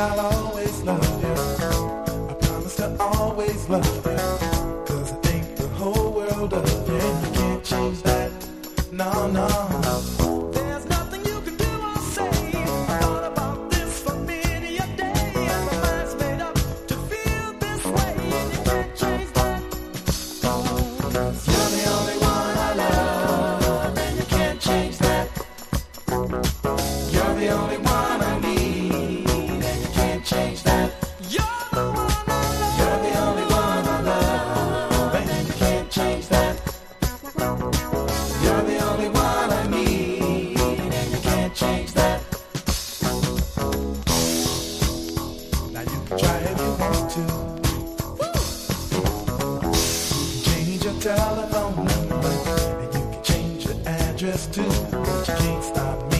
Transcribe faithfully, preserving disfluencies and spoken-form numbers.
I'll always love you. I promise to always love you. Cause I think the whole world of you. And you can't change that. No, no. There's nothing you can do or say. I thought about this for many a day. And my mind's made up to feel this way. And you can't change that. Cause you're the only one I love. And you can't change that. You're the only one I need. And you can't change that. You're the one I love. You're the only one I love. And you can't change that. You're the only one I need, and you can't change that. Now you can try if you want to. You can change your telephone number, and you can change your address too. But you can't stop me.